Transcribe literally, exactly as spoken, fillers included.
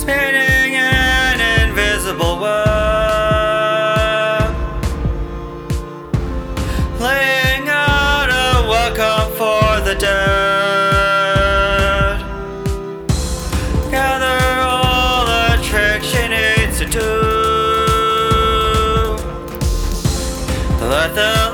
spinning an invisible web, laying out a welcome for the dead. Gather all the tricks she needs to do, let them